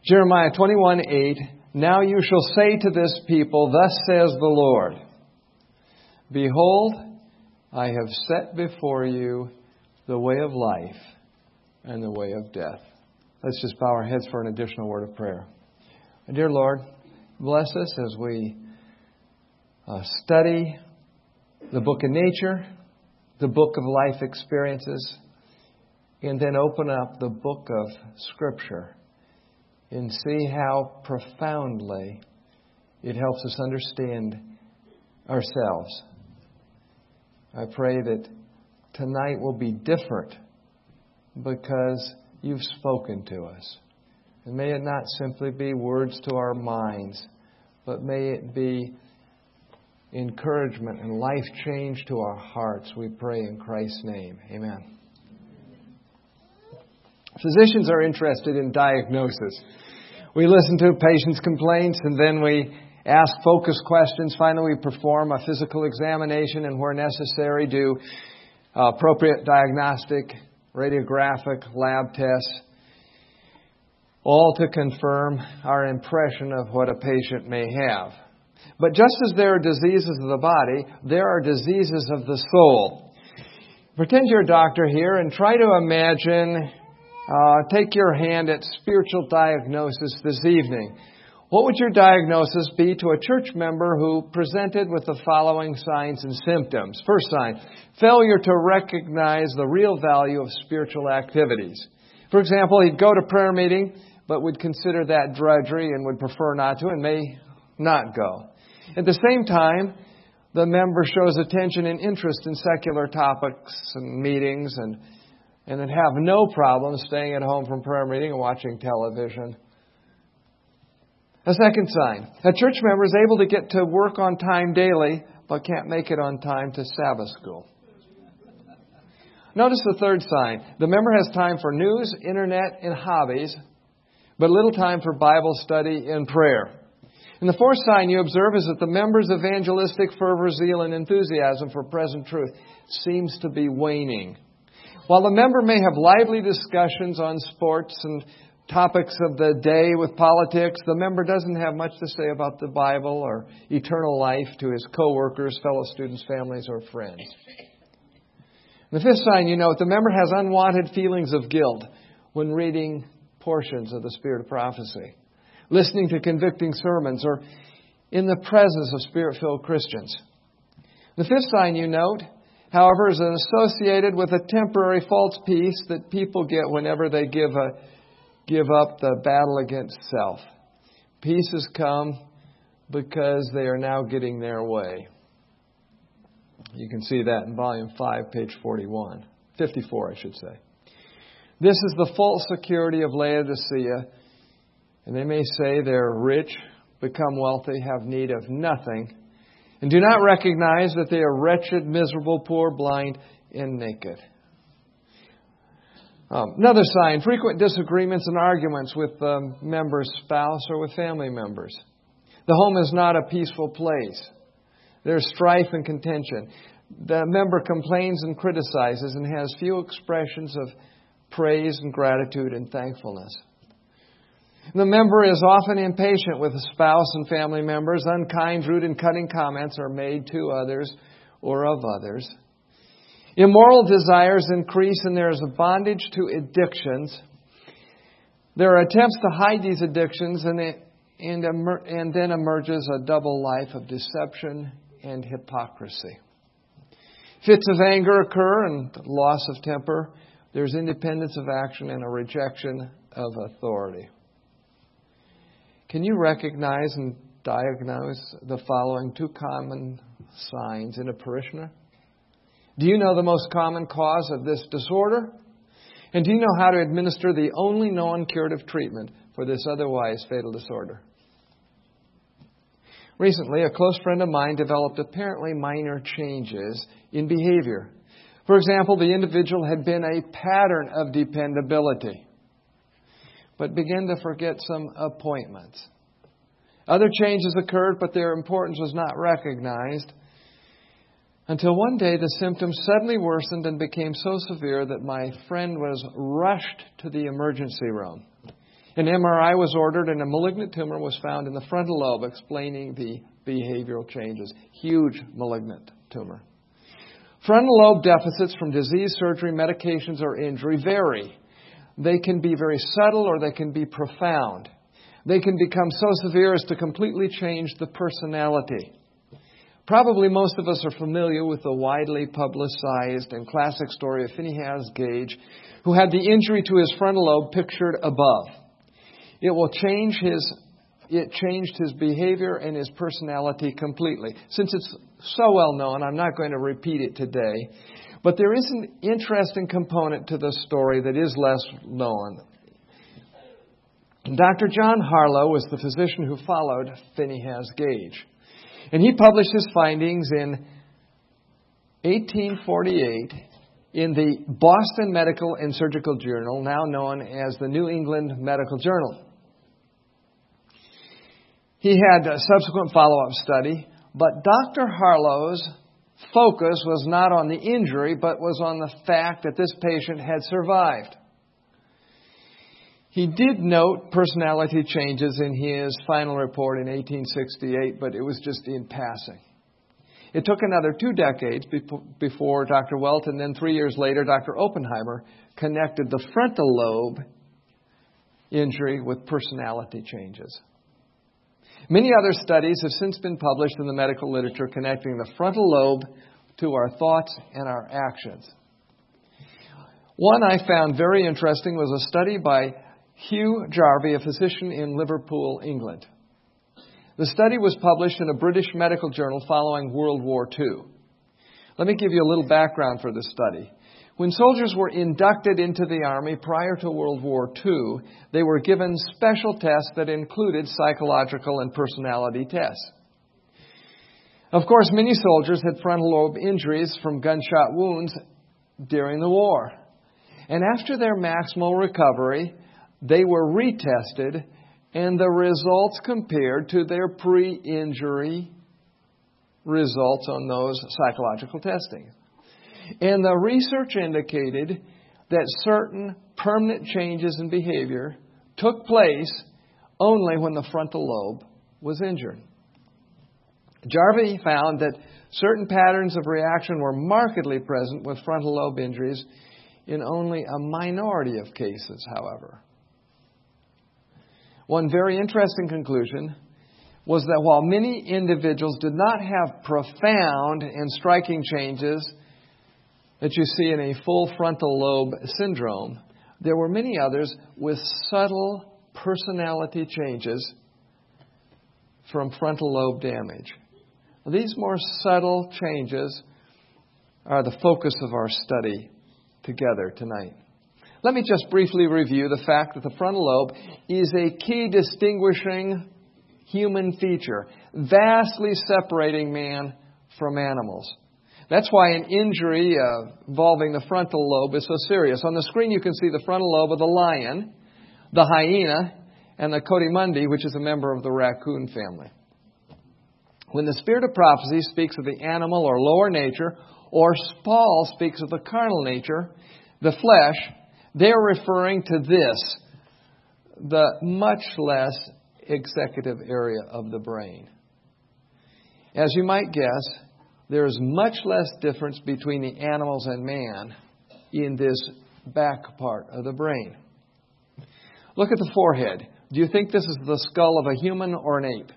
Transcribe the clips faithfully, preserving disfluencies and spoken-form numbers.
Jeremiah twenty-one eight, "Now you shall say to this people, thus says the Lord, Behold, I have set before you the way of life and the way of death." Let's just bow our heads for an additional word of prayer. Dear Lord, bless us as we uh, study the book of nature, the book of life experiences, and then open up the book of Scripture and see how profoundly it helps us understand ourselves. I pray that tonight will be different because you've spoken to us. And may it not simply be words to our minds, but may it be encouragement and life change to our hearts. We pray in Christ's name. Amen. Physicians are interested in diagnosis. We listen to patients' complaints and then we ask focused questions. Finally, we perform a physical examination and, where necessary, do uh, appropriate diagnostic, radiographic, lab tests, all to confirm our impression of what a patient may have. But just as there are diseases of the body, there are diseases of the soul. Pretend you're a doctor here and try to imagine, uh, take your hand at spiritual diagnosis this evening. What would your diagnosis be to a church member who presented with the following signs and symptoms? First sign, failure to recognize the real value of spiritual activities. For example, he'd go to prayer meeting, but would consider that drudgery and would prefer not to and may not go. At the same time, the member shows attention and interest in secular topics and meetings and, and would have no problem staying at home from prayer meeting and watching television. A second sign, a church member is able to get to work on time daily, but can't make it on time to Sabbath school. Notice the third sign. The member has time for news, internet, and hobbies, but little time for Bible study and prayer. And the fourth sign you observe is that the member's evangelistic fervor, zeal, and enthusiasm for present truth seems to be waning. While the member may have lively discussions on sports and topics of the day with politics, the member doesn't have much to say about the Bible or eternal life to his co-workers, fellow students, families, or friends. The fifth sign you note, the member has unwanted feelings of guilt when reading portions of the Spirit of Prophecy, listening to convicting sermons, or in the presence of Spirit-filled Christians. The fifth sign you note, however, is associated with a temporary false peace that people get whenever they give a give up the battle against self. Peace has come because they are now getting their way. You can see that in volume five, page forty-one. fifty-four, I should say. This is the false security of Laodicea. And they may say they're rich, become wealthy, have need of nothing, and do not recognize that they are wretched, miserable, poor, blind, and naked. Um, another sign, frequent disagreements and arguments with the member's spouse or with family members. The home is not a peaceful place. There's strife and contention. The member complains and criticizes and has few expressions of praise and gratitude and thankfulness. The member is often impatient with the spouse and family members. Unkind, rude, and cutting comments are made to others or of others. Immoral desires increase and there is a bondage to addictions. There are attempts to hide these addictions and, it, and, emer, and then emerges a double life of deception and hypocrisy. Fits of anger occur and loss of temper. There's independence of action and a rejection of authority. Can you recognize and diagnose the following two common signs in a parishioner? Do you know the most common cause of this disorder? And do you know how to administer the only known curative treatment for this otherwise fatal disorder? Recently, a close friend of mine developed apparently minor changes in behavior. For example, the individual had been a pattern of dependability, but began to forget some appointments. Other changes occurred, but their importance was not recognized until one day the symptoms suddenly worsened and became so severe that my friend was rushed to the emergency room. An M R I was ordered and a malignant tumor was found in the frontal lobe, explaining the behavioral changes. Huge malignant tumor. Frontal lobe deficits from disease, surgery, medications, or injury vary. They can be very subtle or they can be profound. They can become so severe as to completely change the personality. Probably most of us are familiar with the widely publicized and classic story of Phinehas Gage, who had the injury to his frontal lobe pictured above. It will change his, it changed his behavior and his personality completely. Since it's so well known, I'm not going to repeat it today. But there is an interesting component to the story that is less known. Doctor John Harlow was the physician who followed Phinehas Gage. And he published his findings in eighteen forty-eight in the Boston Medical and Surgical Journal, now known as the New England Medical Journal. He had a subsequent follow-up study, but Doctor Harlow's focus was not on the injury, but was on the fact that this patient had survived. He did note personality changes in his final report in eighteen sixty-eight, but it was just in passing. It took another two decades before Doctor Welt, and then three years later, Doctor Oppenheimer connected the frontal lobe injury with personality changes. Many other studies have since been published in the medical literature connecting the frontal lobe to our thoughts and our actions. One I found very interesting was a study by Hugh Jarvie, a physician in Liverpool, England. The study was published in a British medical journal following World War Two. Let me give you a little background for this study. When soldiers were inducted into the Army prior to World War Two, they were given special tests that included psychological and personality tests. Of course, many soldiers had frontal lobe injuries from gunshot wounds during the war. And after their maximal recovery, they were retested and the results compared to their pre-injury results on those psychological testing. And the research indicated that certain permanent changes in behavior took place only when the frontal lobe was injured. Jarvie found that certain patterns of reaction were markedly present with frontal lobe injuries in only a minority of cases, however. One very interesting conclusion was that while many individuals did not have profound and striking changes that you see in a full frontal lobe syndrome, there were many others with subtle personality changes from frontal lobe damage. These more subtle changes are the focus of our study together tonight. Let me just briefly review the fact that the frontal lobe is a key distinguishing human feature, vastly separating man from animals. That's why an injury uh, involving the frontal lobe is so serious. On the screen you can see the frontal lobe of the lion, the hyena, and the coatimundi, which is a member of the raccoon family. When the spirit of prophecy speaks of the animal or lower nature, or Paul speaks of the carnal nature, the flesh, they're referring to this, the much less executive area of the brain. As you might guess, there is much less difference between the animals and man in this back part of the brain. Look at the forehead. Do you think this is the skull of a human or an ape?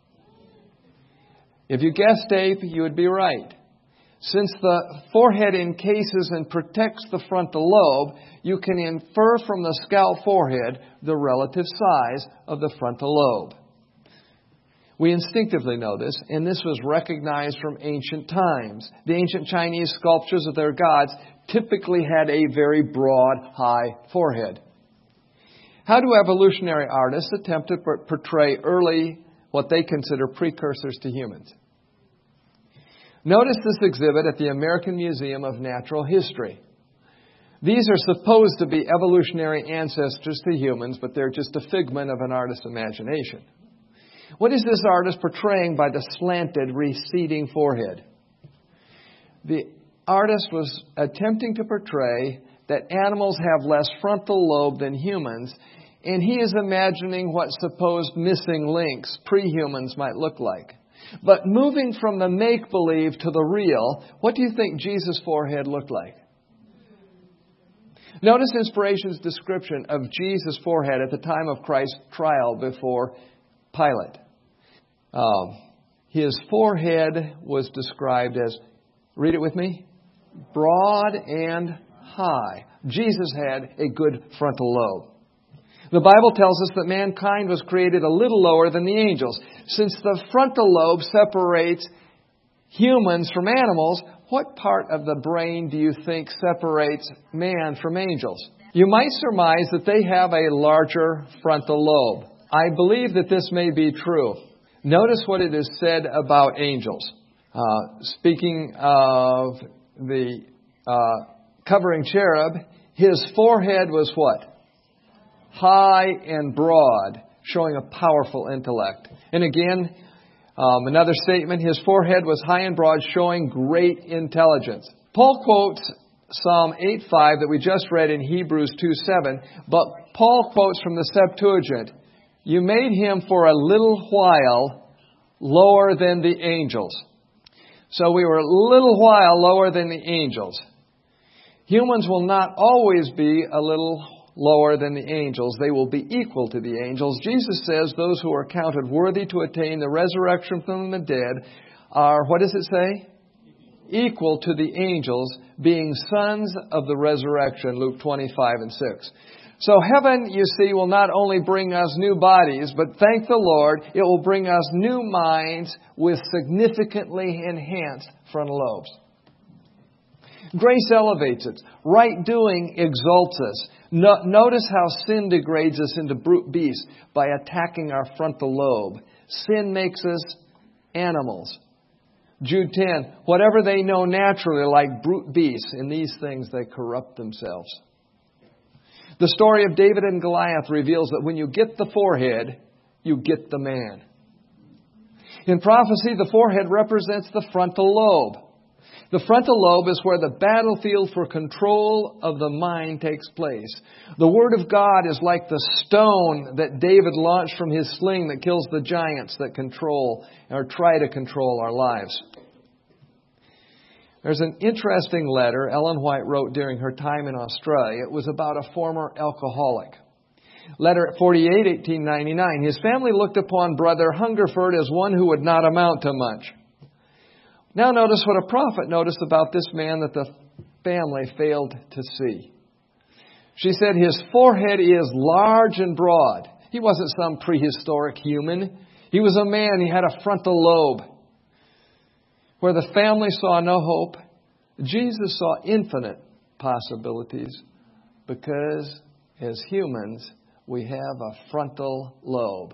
If you guessed ape, you would be right. Since the forehead encases and protects the frontal lobe, you can infer from the scalp forehead the relative size of the frontal lobe. We instinctively know this, and this was recognized from ancient times. The ancient Chinese sculptures of their gods typically had a very broad, high forehead. How do evolutionary artists attempt to portray early, what they consider precursors to humans? Notice this exhibit at the American Museum of Natural History. These are supposed to be evolutionary ancestors to humans, but they're just a figment of an artist's imagination. What is this artist portraying by the slanted, receding forehead? The artist was attempting to portray that animals have less frontal lobe than humans, and he is imagining what supposed missing links, pre-humans, might look like. But moving from the make-believe to the real, what do you think Jesus' forehead looked like? Notice Inspiration's description of Jesus' forehead at the time of Christ's trial before Pilate. Um, his forehead was described as, read it with me, broad and high. Jesus had a good frontal lobe. The Bible tells us that mankind was created a little lower than the angels. Since the frontal lobe separates humans from animals, what part of the brain do you think separates man from angels? You might surmise that they have a larger frontal lobe. I believe that this may be true. Notice what it is said about angels. Uh, speaking of the uh, covering cherub, his forehead was what? High and broad, showing a powerful intellect. And again, um, another statement, his forehead was high and broad, showing great intelligence. Paul quotes Psalm eight five that we just read in Hebrews two seven, but Paul quotes from the Septuagint, "You made him for a little while lower than the angels." So we were a little while lower than the angels. Humans will not always be a little lower than the angels. They will be equal to the angels. Jesus says those who are counted worthy to attain the resurrection from the dead are, what does it say? Equal to the angels, being sons of the resurrection, Luke twenty-five and six. So heaven, you see, will not only bring us new bodies, but thank the Lord, it will bring us new minds with significantly enhanced frontal lobes. Grace elevates us. Right doing exalts us. No, notice how sin degrades us into brute beasts by attacking our frontal lobe. Sin makes us animals. Jude ten, whatever they know naturally are like brute beasts. In these things they corrupt themselves. The story of David and Goliath reveals that when you get the forehead, you get the man. In prophecy, the forehead represents the frontal lobe. The frontal lobe is where the battlefield for control of the mind takes place. The Word of God is like the stone that David launched from his sling that kills the giants that control or try to control our lives. There's an interesting letter Ellen White wrote during her time in Australia. It was about a former alcoholic. Letter forty-eight, eighteen ninety-nine. His family looked upon Brother Hungerford as one who would not amount to much. Now notice what a prophet noticed about this man that the family failed to see. She said his forehead is large and broad. He wasn't some prehistoric human. He was a man. He had a frontal lobe. Where the family saw no hope, Jesus saw infinite possibilities because as humans, we have a frontal lobe.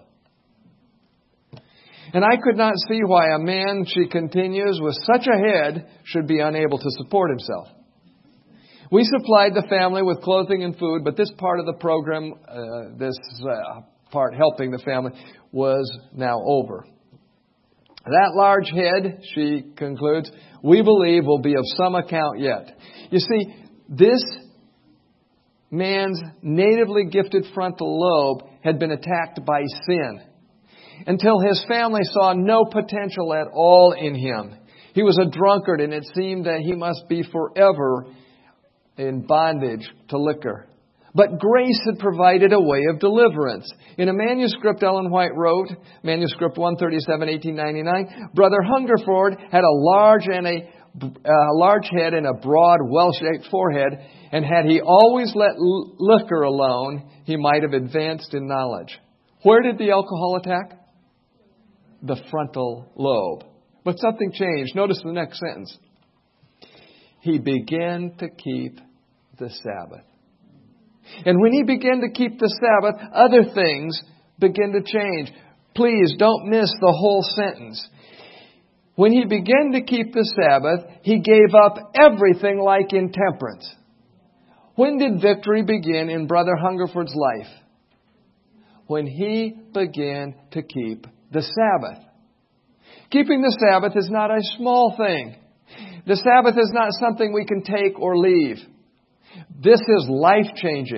And I could not see why a man, she continues, with such a head should be unable to support himself. We supplied the family with clothing and food, but this part of the program, uh, this uh, part helping the family, was now over. That large head, she concludes, we believe will be of some account yet. You see, this man's natively gifted frontal lobe had been attacked by sin until his family saw no potential at all in him. He was a drunkard, and it seemed that he must be forever in bondage to liquor. But grace had provided a way of deliverance. In a manuscript Ellen White wrote, manuscript one thirty-seven, eighteen ninety-nine, Brother Hungerford had a large and a uh, large head and a broad, well-shaped forehead, and had he always let l- liquor alone, he might have advanced in knowledge. Where did the alcohol attack? The frontal lobe. But something changed. Notice the next sentence. He began to keep the Sabbath. And when he began to keep the Sabbath, other things began to change. Please don't miss the whole sentence. When he began to keep the Sabbath, he gave up everything like intemperance. When did victory begin in Brother Hungerford's life? When he began to keep the Sabbath. Keeping the Sabbath is not a small thing. The Sabbath is not something we can take or leave. This is life-changing.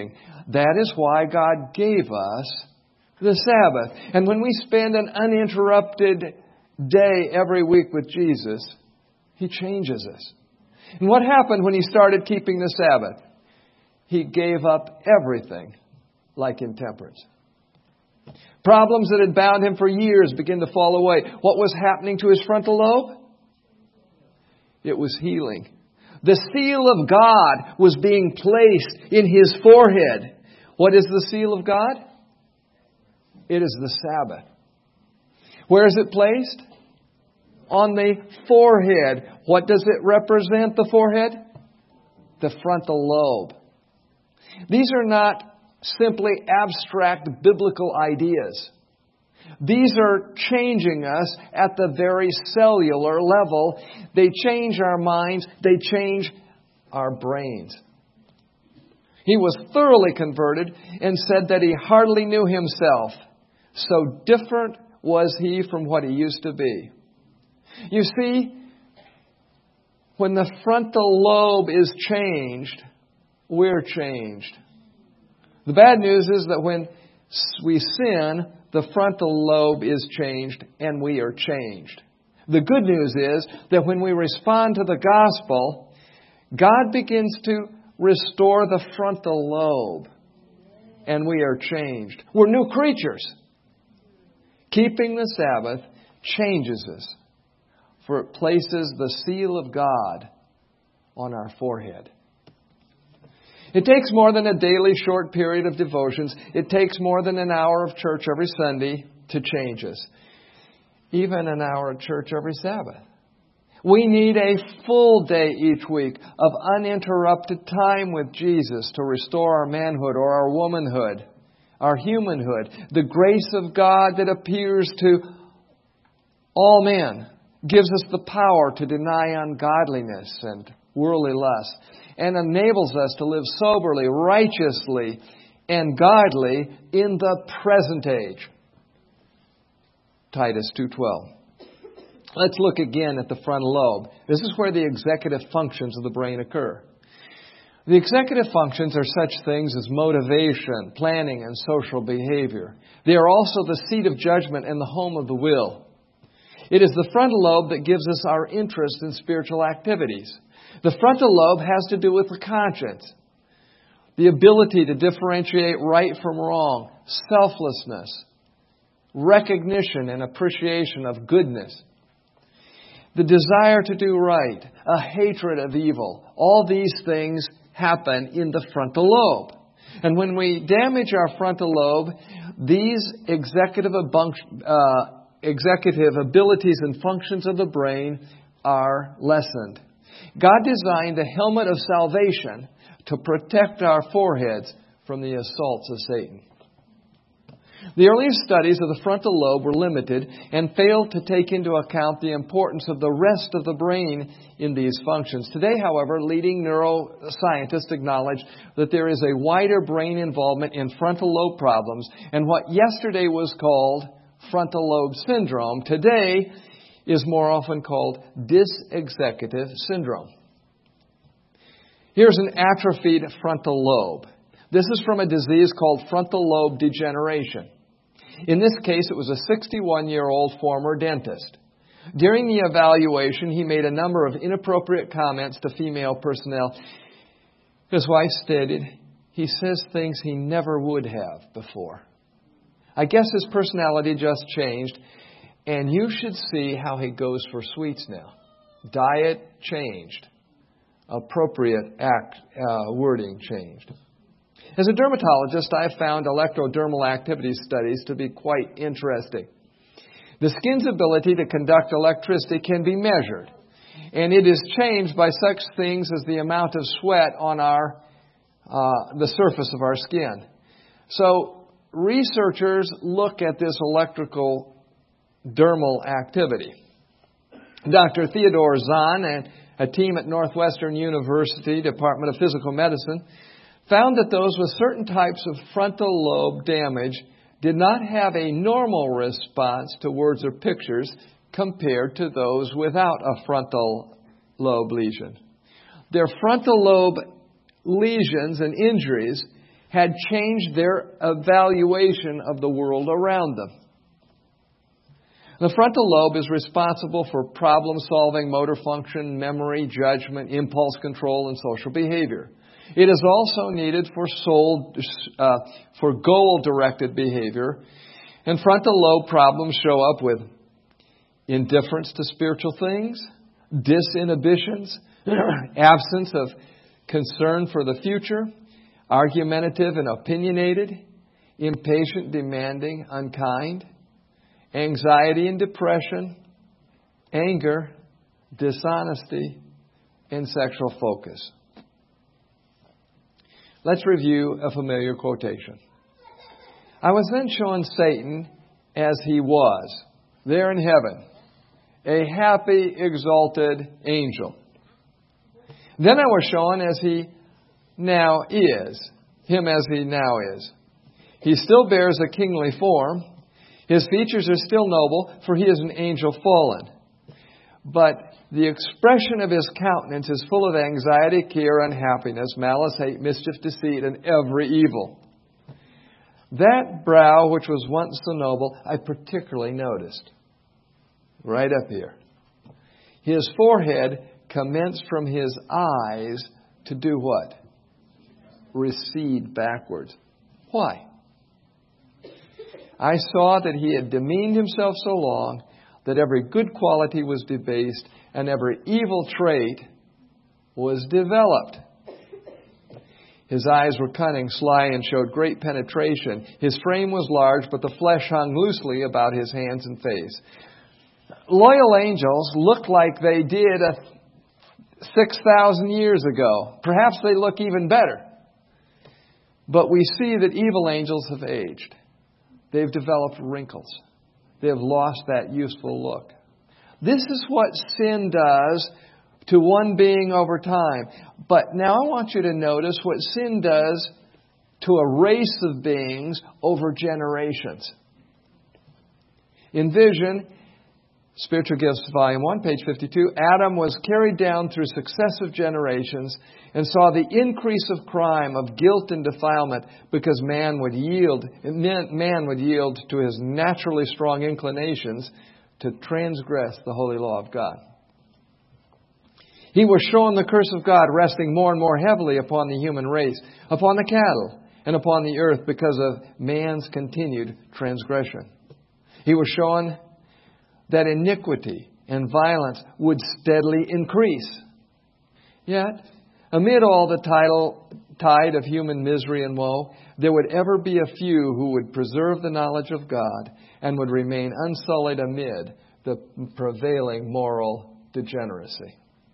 That is why God gave us the Sabbath. And when we spend an uninterrupted day every week with Jesus, He changes us. And what happened when He started keeping the Sabbath? He gave up everything like intemperance. Problems that had bound Him for years began to fall away. What was happening to His frontal lobe? It was healing. The seal of God was being placed in His forehead. What is the seal of God? It is the Sabbath. Where is it placed? On the forehead. What does it represent, the forehead? The frontal lobe. These are not simply abstract biblical ideas. These are changing us at the very cellular level. They change our minds. They change our brains. He was thoroughly converted and said that he hardly knew himself. So different was he from what he used to be. You see, when the frontal lobe is changed, we're changed. The bad news is that when we sin, the frontal lobe is changed and we are changed. The good news is that when we respond to the gospel, God begins to restore the frontal lobe and we are changed. We're new creatures. Keeping the Sabbath changes us, for it places the seal of God on our forehead. It takes more than a daily short period of devotions. It takes more than an hour of church every Sunday to change us. Even an hour of church every Sabbath. We need a full day each week of uninterrupted time with Jesus to restore our manhood or our womanhood, our humanhood. The grace of God that appears to all men gives us the power to deny ungodliness and worldly lust, and enables us to live soberly, righteously, and godly in the present age. Titus two twelve. Let's look again at the frontal lobe. This is where the executive functions of the brain occur. The executive functions are such things as motivation, planning, and social behavior. They are also the seat of judgment and the home of the will. It is the frontal lobe that gives us our interest in spiritual activities. The frontal lobe has to do with the conscience, the ability to differentiate right from wrong, selflessness, recognition and appreciation of goodness, the desire to do right, a hatred of evil. All these things happen in the frontal lobe. And when we damage our frontal lobe, these executive, uh, executive abilities and functions of the brain are lessened. God designed the helmet of salvation to protect our foreheads from the assaults of Satan. The earliest studies of the frontal lobe were limited and failed to take into account the importance of the rest of the brain in these functions. Today, however, leading neuroscientists acknowledge that there is a wider brain involvement in frontal lobe problems, and what yesterday was called frontal lobe syndrome today is more often called dysexecutive syndrome. Here's an atrophied frontal lobe. This is from a disease called frontal lobe degeneration. In this case, it was a sixty-one-year-old former dentist. During the evaluation, he made a number of inappropriate comments to female personnel. His wife stated, he says things he never would have before. I guess his personality just changed, and you should see how he goes for sweets now. Diet changed. Appropriate act uh, wording changed. As a dermatologist, I have found electrodermal activity studies to be quite interesting. The skin's ability to conduct electricity can be measured, and it is changed by such things as the amount of sweat on our uh, the surface of our skin. So researchers look at this electrical dermal activity. Doctor Theodore Zahn and a team at Northwestern University Department of Physical Medicine found that those with certain types of frontal lobe damage did not have a normal response to words or pictures compared to those without a frontal lobe lesion. Their frontal lobe lesions and injuries had changed their evaluation of the world around them. The frontal lobe is responsible for problem-solving, motor function, memory, judgment, impulse control, and social behavior. It is also needed for soul, uh, for goal-directed behavior. And frontal lobe problems show up with indifference to spiritual things, disinhibitions, absence of concern for the future, argumentative and opinionated, impatient, demanding, unkind, anxiety and depression, anger, dishonesty, and sexual focus. Let's review a familiar quotation. I was then shown Satan as he was, there in heaven, a happy, exalted angel. Then I was shown as he now is, him as he now is. He still bears a kingly form. His features are still noble, for he is an angel fallen. But the expression of his countenance is full of anxiety, care, unhappiness, malice, hate, mischief, deceit, and every evil. That brow, which was once so noble, I particularly noticed. Right up here. His forehead commenced from his eyes to do what? Recede backwards. Why? I saw that he had demeaned himself so long that every good quality was debased and every evil trait was developed. His eyes were cunning, sly, and showed great penetration. His frame was large, but the flesh hung loosely about his hands and face. Loyal angels look like they did a six thousand years ago. Perhaps they look even better. But we see that evil angels have aged. They've developed wrinkles. They have lost that youthful look. This is what sin does to one being over time. But now I want you to notice what sin does to a race of beings over generations. In Vision, Spiritual Gifts, Volume one, page fifty-two, Adam was carried down through successive generations and saw the increase of crime, of guilt and defilement, because man would yield, man would yield to his naturally strong inclinations to transgress the holy law of God. He was shown the curse of God resting more and more heavily upon the human race, upon the cattle, and upon the earth because of man's continued transgression. He was shown that iniquity and violence would steadily increase. Yet, amid all the tidal, tide of human misery and woe, there would ever be a few who would preserve the knowledge of God and would remain unsullied amid the prevailing moral degeneracy.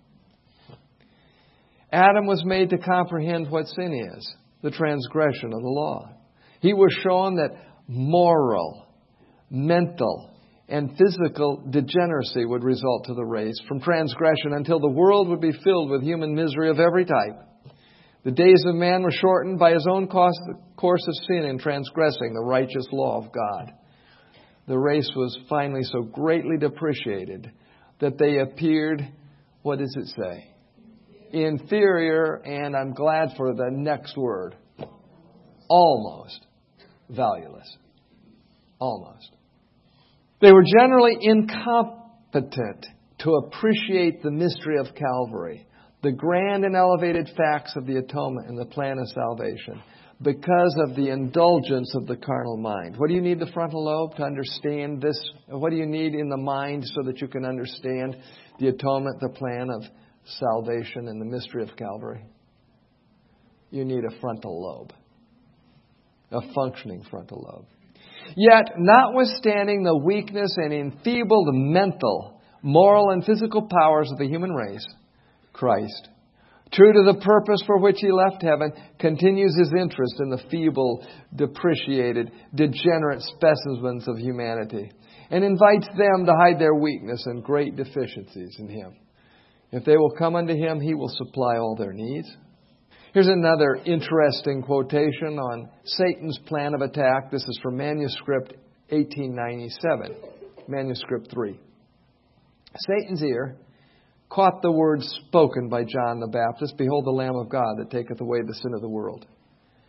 Adam was made to comprehend what sin is, the transgression of the law. He was shown that moral, mental, and physical degeneracy would result to the race from transgression until the world would be filled with human misery of every type. The days of man were shortened by his own course of sin in transgressing the righteous law of God. The race was finally so greatly depreciated that they appeared, what does it say? Inferior, and I'm glad for the next word, almost valueless. Almost. They were generally incompetent to appreciate the mystery of Calvary, the grand and elevated facts of the atonement and the plan of salvation, because of the indulgence of the carnal mind. What do you need the frontal lobe to understand this? What do you need in the mind so that you can understand the atonement, the plan of salvation, and the mystery of Calvary? You need a frontal lobe, a functioning frontal lobe. Yet, notwithstanding the weakness and enfeebled mental, moral, and physical powers of the human race, Christ, true to the purpose for which He left heaven, continues His interest in the feeble, depreciated, degenerate specimens of humanity, and invites them to hide their weakness and great deficiencies in Him. If they will come unto Him, He will supply all their needs. Here's another interesting quotation on Satan's plan of attack. This is from manuscript eighteen ninety-seven, manuscript three. Satan's ear caught the words spoken by John the Baptist, "Behold the Lamb of God that taketh away the sin of the world."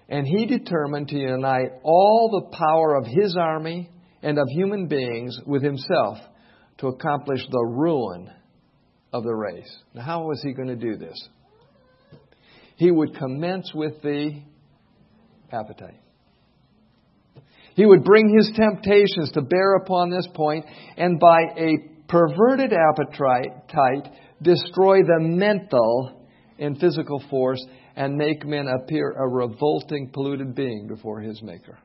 And he determined to unite all the power of his army and of human beings with himself to accomplish the ruin of the race. Now, how was he going to do this? He would commence with the appetite. He would bring his temptations to bear upon this point, and by a perverted appetite, destroy the mental and physical force and make men appear a revolting, polluted being before his Maker.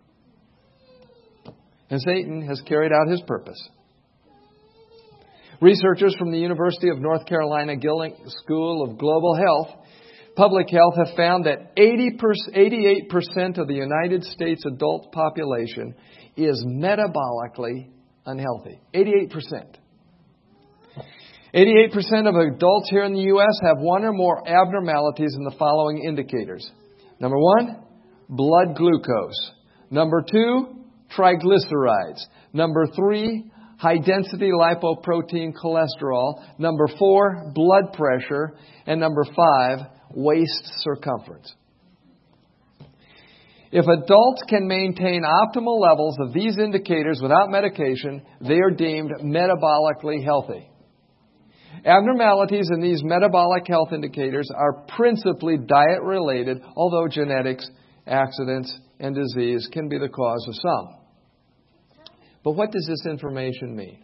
And Satan has carried out his purpose. Researchers from the University of North Carolina Gilling School of Global Health, Public Health have found that eighty-eight percent of the United States adult population is metabolically unhealthy. eighty-eight percent. eighty-eight percent of adults here in the U S have one or more abnormalities in the following indicators. Number one, blood glucose. Number two, triglycerides. Number three, high-density lipoprotein cholesterol. Number four, blood pressure. And number five, waist circumference. If adults can maintain optimal levels of these indicators without medication, they are deemed metabolically healthy. Abnormalities in these metabolic health indicators are principally diet-related, although genetics, accidents, and disease can be the cause of some. But what does this information mean?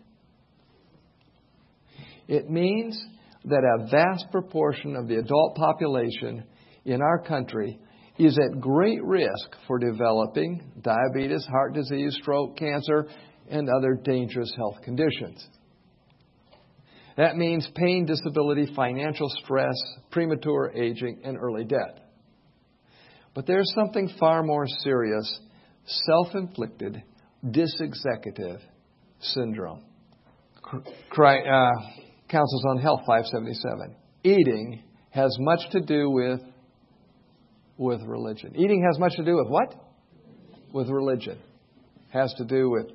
It means that a vast proportion of the adult population in our country is at great risk for developing diabetes, heart disease, stroke, cancer, and other dangerous health conditions. That means pain, disability, financial stress, premature aging, and early death. But there's something far more serious, self-inflicted, dysexecutive syndrome. Cry, uh, Councils on Health five seventy-seven. Eating has much to do with, with religion. Eating has much to do with what? With religion. Has to do with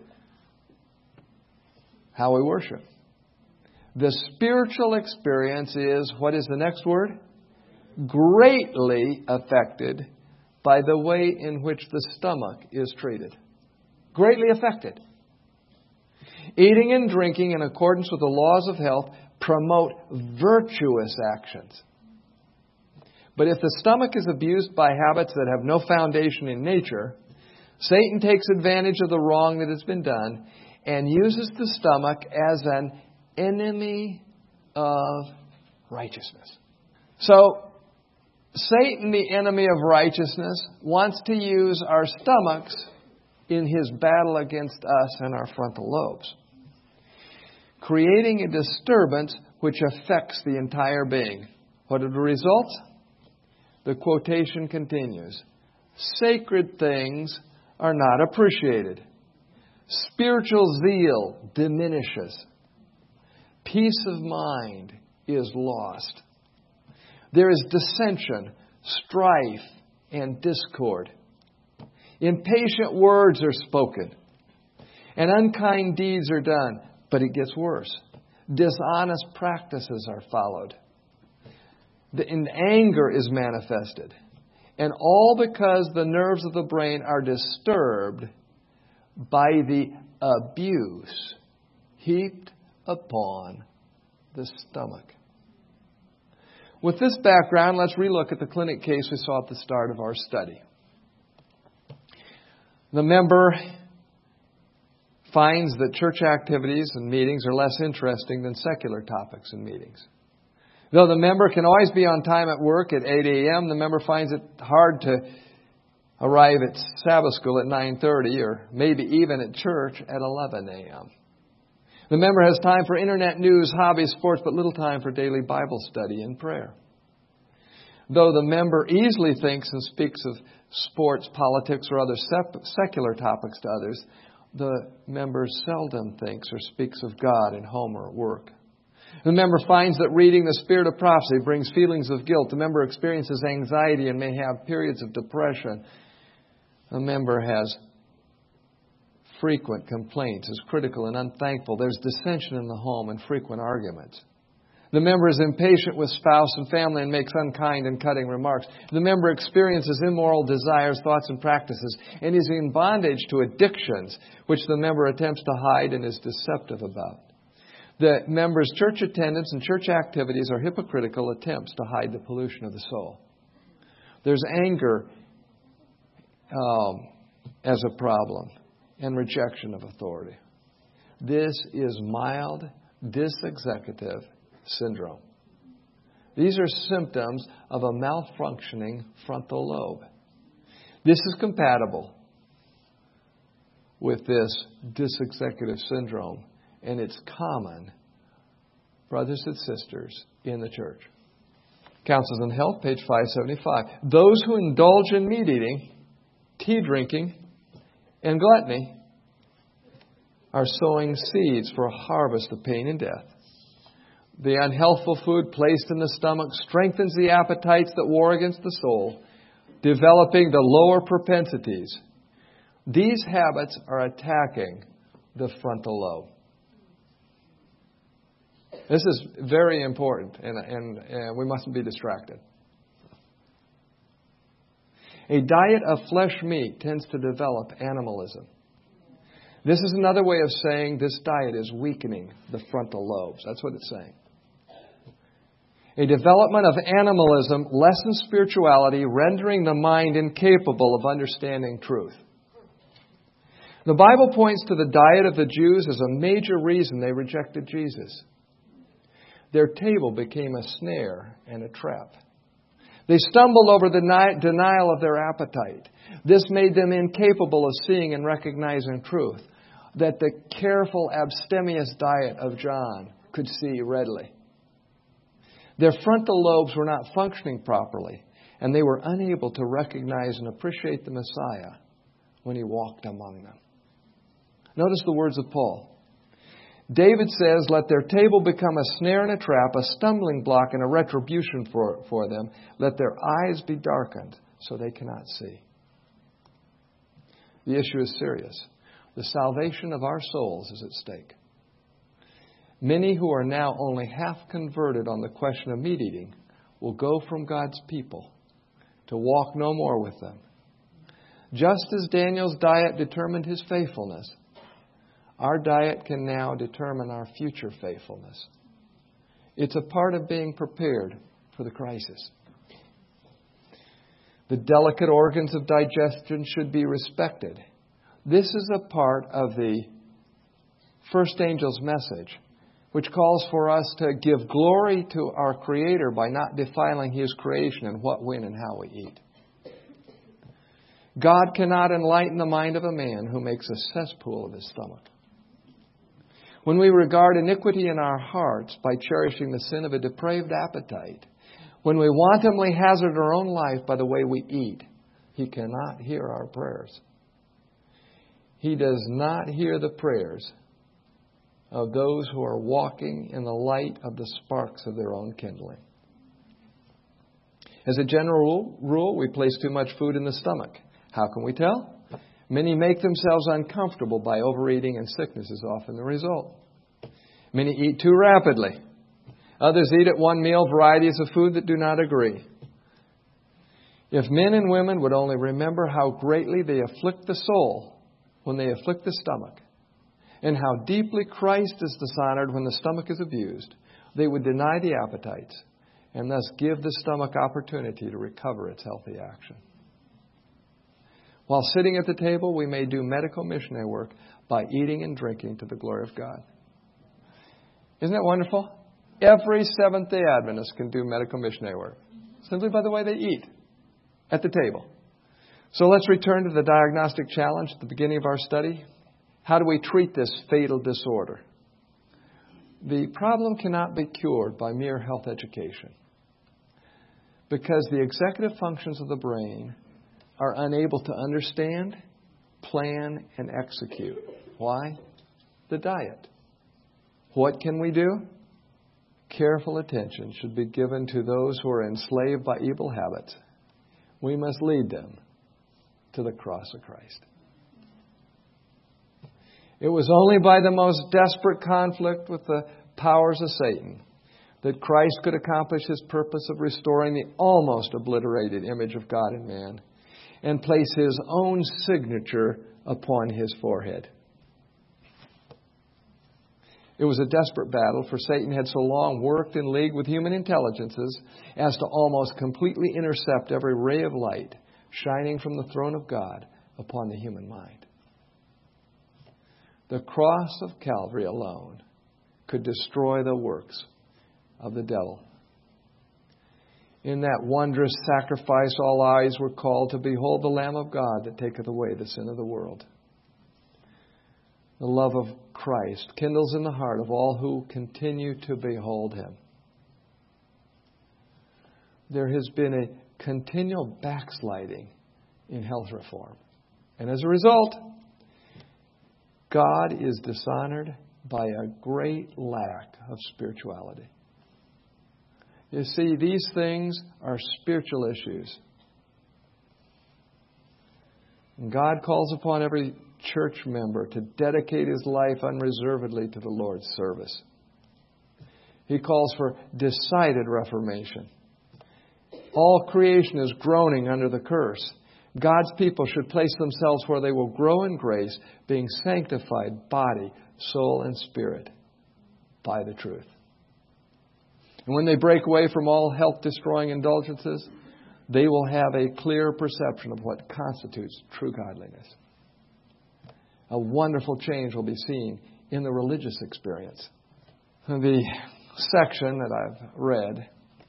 how we worship. The spiritual experience is, what is the next word? Greatly affected by the way in which the stomach is treated. Greatly affected. Eating and drinking in accordance with the laws of health promote virtuous actions. But if the stomach is abused by habits that have no foundation in nature, Satan takes advantage of the wrong that has been done and uses the stomach as an enemy of righteousness. So, Satan, the enemy of righteousness, wants to use our stomachs in his battle against us and our frontal lobes, creating a disturbance which affects the entire being. What are the results? The quotation continues. Sacred things are not appreciated. Spiritual zeal diminishes. Peace of mind is lost. There is dissension, strife, and discord. Impatient words are spoken, and unkind deeds are done. But it gets worse. Dishonest practices are followed. And anger is manifested. And all because the nerves of the brain are disturbed by the abuse heaped upon the stomach. With this background, let's relook at the clinic case we saw at the start of our study. The member finds that church activities and meetings are less interesting than secular topics and meetings. Though the member can always be on time at work at eight a.m., the member finds it hard to arrive at Sabbath school at nine thirty or maybe even at church at eleven a.m. The member has time for internet news, hobbies, sports, but little time for daily Bible study and prayer. Though the member easily thinks and speaks of sports, politics, or other secular topics to others, the member seldom thinks or speaks of God in home or at work. The member finds that reading the Spirit of Prophecy brings feelings of guilt. The member experiences anxiety and may have periods of depression. The member has frequent complaints, is critical and unthankful. There's dissension in the home and frequent arguments. The member is impatient with spouse and family and makes unkind and cutting remarks. The member experiences immoral desires, thoughts, and practices, and is in bondage to addictions, which the member attempts to hide and is deceptive about. The member's church attendance and church activities are hypocritical attempts to hide the pollution of the soul. There's anger um, as a problem and rejection of authority. This is mild dysexecutive syndrome. These are symptoms of a malfunctioning frontal lobe. This is compatible with this dysexecutive syndrome, and it's common, brothers and sisters, in the church. Counsels in Health, page five seventy-five. Those who indulge in meat eating, tea drinking, and gluttony are sowing seeds for a harvest of pain and death. The unhealthful food placed in the stomach strengthens the appetites that war against the soul, developing the lower propensities. These habits are attacking the frontal lobe. This is very important, and, and, and we mustn't be distracted. A diet of flesh meat tends to develop animalism. This is another way of saying this diet is weakening the frontal lobes. That's what it's saying. A development of animalism lessens spirituality, rendering the mind incapable of understanding truth. The Bible points to the diet of the Jews as a major reason they rejected Jesus. Their table became a snare and a trap. They stumbled over the denial of their appetite. This made them incapable of seeing and recognizing truth that the careful, abstemious diet of John could see readily. Their frontal lobes were not functioning properly, and they were unable to recognize and appreciate the Messiah when He walked among them. Notice the words of Paul. David says, let their table become a snare and a trap, a stumbling block and a retribution for, for them. Let their eyes be darkened so they cannot see. The issue is serious. The salvation of our souls is at stake. Many who are now only half converted on the question of meat eating will go from God's people to walk no more with them. Just as Daniel's diet determined his faithfulness, our diet can now determine our future faithfulness. It's a part of being prepared for the crisis. The delicate organs of digestion should be respected. This is a part of the first angel's message, which calls for us to give glory to our Creator by not defiling His creation in what, when, and how we eat. God cannot enlighten the mind of a man who makes a cesspool of his stomach. When we regard iniquity in our hearts by cherishing the sin of a depraved appetite, when we wantonly hazard our own life by the way we eat, He cannot hear our prayers. He does not hear the prayers of those who are walking in the light of the sparks of their own kindling. As a general rule, we place too much food in the stomach. How can we tell? Many make themselves uncomfortable by overeating, and sickness is often the result. Many eat too rapidly. Others eat at one meal varieties of food that do not agree. If men and women would only remember how greatly they afflict the soul when they afflict the stomach, and how deeply Christ is dishonored when the stomach is abused, they would deny the appetites and thus give the stomach opportunity to recover its healthy action. While sitting at the table, we may do medical missionary work by eating and drinking to the glory of God. Isn't that wonderful? Every Seventh-day Adventist can do medical missionary work simply by the way they eat at the table. So let's return to the diagnostic challenge at the beginning of our study. How do we treat this fatal disorder? The problem cannot be cured by mere health education, because the executive functions of the brain are unable to understand, plan, and execute. Why? The diet. What can we do? Careful attention should be given to those who are enslaved by evil habits. We must lead them to the cross of Christ. It was only by the most desperate conflict with the powers of Satan that Christ could accomplish His purpose of restoring the almost obliterated image of God in man and place His own signature upon His forehead. It was a desperate battle, for Satan had so long worked in league with human intelligences as to almost completely intercept every ray of light shining from the throne of God upon the human mind. The cross of Calvary alone could destroy the works of the devil. In that wondrous sacrifice, all eyes were called to behold the Lamb of God that taketh away the sin of the world. The love of Christ kindles in the heart of all who continue to behold Him. There has been a continual backsliding in health reform. And as a result, God is dishonored by a great lack of spirituality. You see, these things are spiritual issues. And God calls upon every church member to dedicate his life unreservedly to the Lord's service. He calls for decided reformation. All creation is groaning under the curse. God's people should place themselves where they will grow in grace, being sanctified body, soul, and spirit by the truth. And when they break away from all health-destroying indulgences, they will have a clear perception of what constitutes true godliness. A wonderful change will be seen in the religious experience. The section that I've read,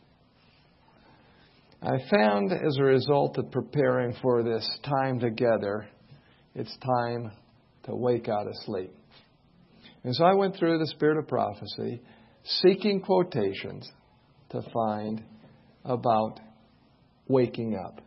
I found as a result of preparing for this time together, it's time to wake out of sleep. And so I went through the Spirit of Prophecy, seeking quotations to find about waking up.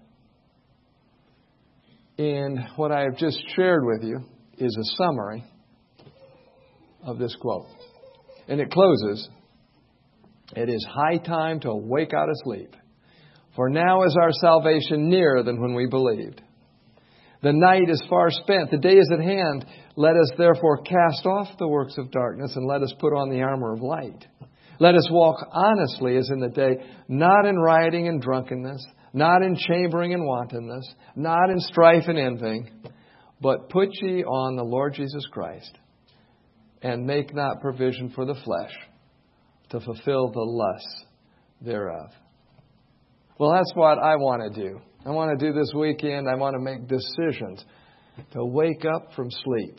And what I have just shared with you is a summary of this quote. And it closes, "It is high time to wake out of sleep, for now is our salvation nearer than when we believed. The night is far spent, the day is at hand. Let us therefore cast off the works of darkness and let us put on the armor of light. Let us walk honestly as in the day, not in rioting and drunkenness, not in chambering and wantonness, not in strife and envying, but put ye on the Lord Jesus Christ, and make not provision for the flesh to fulfill the lusts thereof." Well, that's what I want to do. I want to do this weekend. I want to make decisions to wake up from sleep,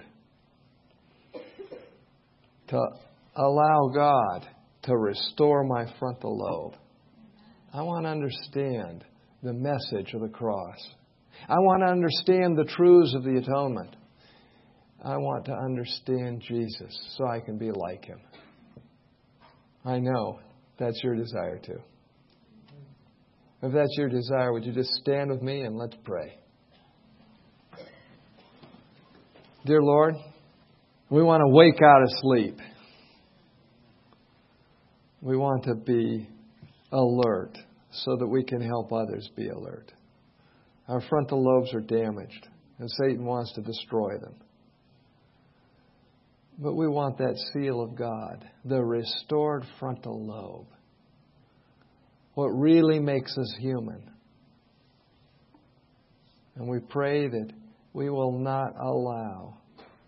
to allow God to restore my frontal lobe. I want to understand the message of the cross. I want to understand the truths of the atonement. I want to understand Jesus so I can be like Him. I know that's your desire too. If that's your desire, would you just stand with me and let's pray. Dear Lord, we want to wake out of sleep. We want to be alert so that we can help others be alert. Our frontal lobes are damaged, and Satan wants to destroy them. But we want that seal of God, the restored frontal lobe. What really makes us human. And we pray that we will not allow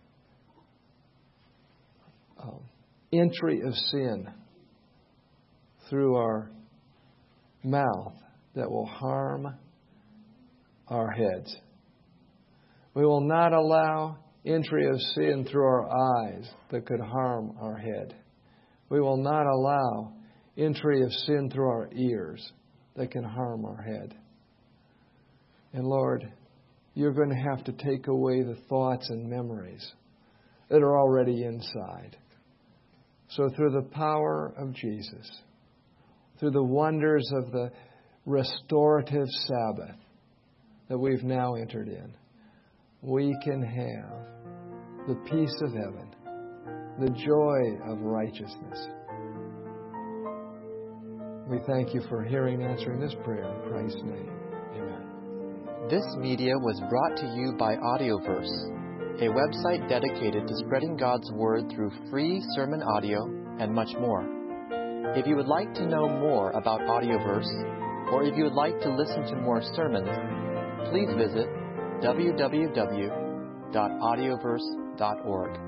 um, entry of sin through our mouth that will harm our heads. We will not allow entry of sin through our eyes that could harm our head. We will not allow entry of sin through our ears that can harm our head. And Lord, you're going to have to take away the thoughts and memories that are already inside. So through the power of Jesus, through the wonders of the restorative Sabbath that we've now entered in, we can have the peace of heaven, the joy of righteousness. We thank you for hearing and answering this prayer in Christ's name. Amen. This media was brought to you by Audioverse, a website dedicated to spreading God's Word through free sermon audio and much more. If you would like to know more about Audioverse, or if you would like to listen to more sermons, please visit w w w dot audioverse dot org.